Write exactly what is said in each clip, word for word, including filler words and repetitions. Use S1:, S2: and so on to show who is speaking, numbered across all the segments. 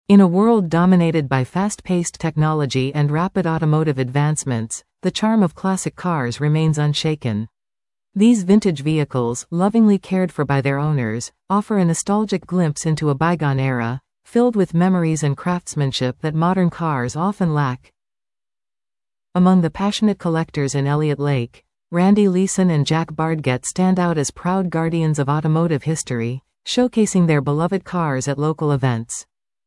S1: In a world dominated by fast-paced technology and rapid automotive advancements, the charm of classic cars remains unshaken. These vintage vehicles, lovingly cared for by their owners, offer a nostalgic glimpse into a bygone era, filled with memories and craftsmanship that modern cars often lack. Among the passionate collectors in Elliott Lake, Randy Leeson and Jack Bardgett stand out as proud guardians of automotive history, showcasing their beloved cars at local events.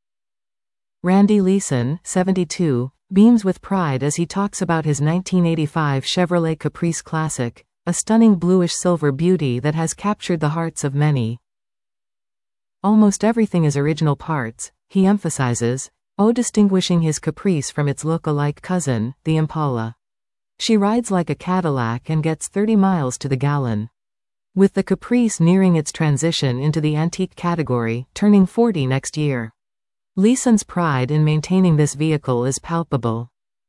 S1: Randy Leeson, seventy-two, beams with pride as he talks about his nineteen eighty-five Chevrolet Caprice Classic, a stunning bluish-silver beauty that has captured the hearts of many. Almost everything is original parts, he emphasizes, oh distinguishing his Caprice from its look-alike cousin, the Impala. She rides like a Cadillac and gets thirty miles to the gallon. With the Caprice nearing its transition into the antique category, turning forty next year. Leeson's pride in maintaining this vehicle is palpable.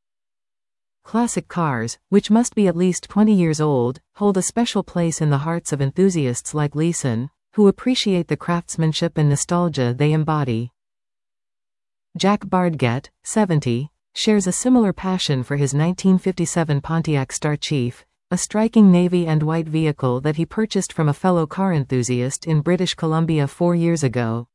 S1: Classic cars, which must be at least twenty years old, hold a special place in the hearts of enthusiasts like Leeson, who appreciate the craftsmanship and nostalgia they embody. Jack Bardgett, seventy, shares a similar passion for his nineteen fifty-seven Pontiac Star Chief, a striking navy and white vehicle that he purchased from a fellow car enthusiast in British Columbia four years ago.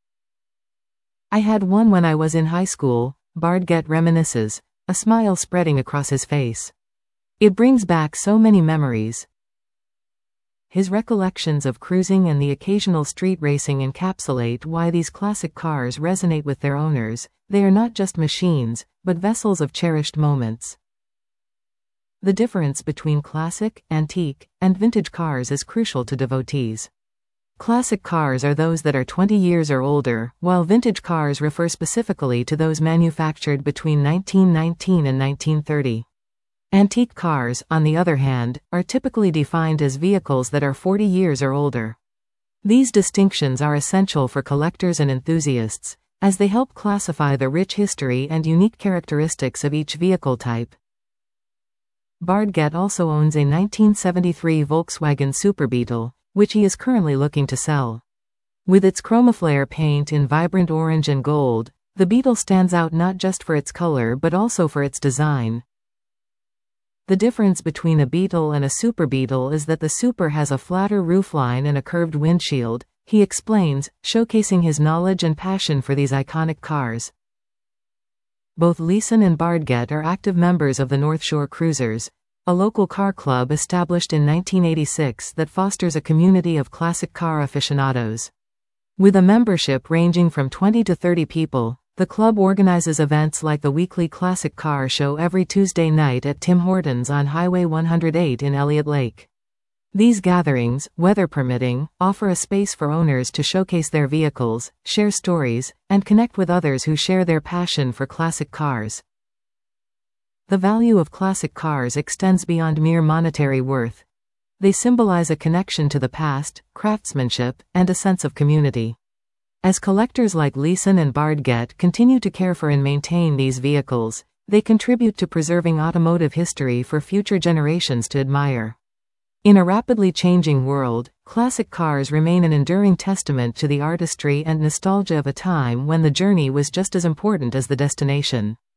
S1: I had one when I was in high school, Bardgett reminisces, a smile spreading across his face. It brings back so many memories. His recollections of cruising and the occasional street racing encapsulate why these classic cars resonate with their owners. They are not just machines, but vessels of cherished moments. The difference between classic, antique, and vintage cars is crucial to devotees. Classic cars are those that are twenty years or older, while vintage cars refer specifically to those manufactured between nineteen nineteen and nineteen thirty. Antique cars, on the other hand, are typically defined as vehicles that are forty years or older. These distinctions are essential for collectors and enthusiasts, as they help classify the rich history and unique characteristics of each vehicle type. Bardgett also owns a nineteen seventy-three Volkswagen Super Beetle, which he is currently looking to sell. With its chromaflare paint in vibrant orange and gold, the Beetle stands out not just for its color but also for its design. The difference between a Beetle and a Super Beetle is that the Super has a flatter roofline and a curved windshield, he explains, showcasing his knowledge and passion for these iconic cars. Both Leeson and Bardgett are active members of the North Shore Cruisers, a local car club established in nineteen eighty-six that fosters a community of classic car aficionados. With a membership ranging from twenty to thirty people, the club organizes events like the weekly Classic Car Show every Tuesday night at Tim Hortons on Highway one hundred eight in Elliott Lake. These gatherings, weather permitting, offer a space for owners to showcase their vehicles, share stories, and connect with others who share their passion for classic cars. The value of classic cars extends beyond mere monetary worth. They symbolize a connection to the past, craftsmanship, and a sense of community. As collectors like Leeson and Bardgett continue to care for and maintain these vehicles, they contribute to preserving automotive history for future generations to admire. In a rapidly changing world, classic cars remain an enduring testament to the artistry and nostalgia of a time when the journey was just as important as the destination.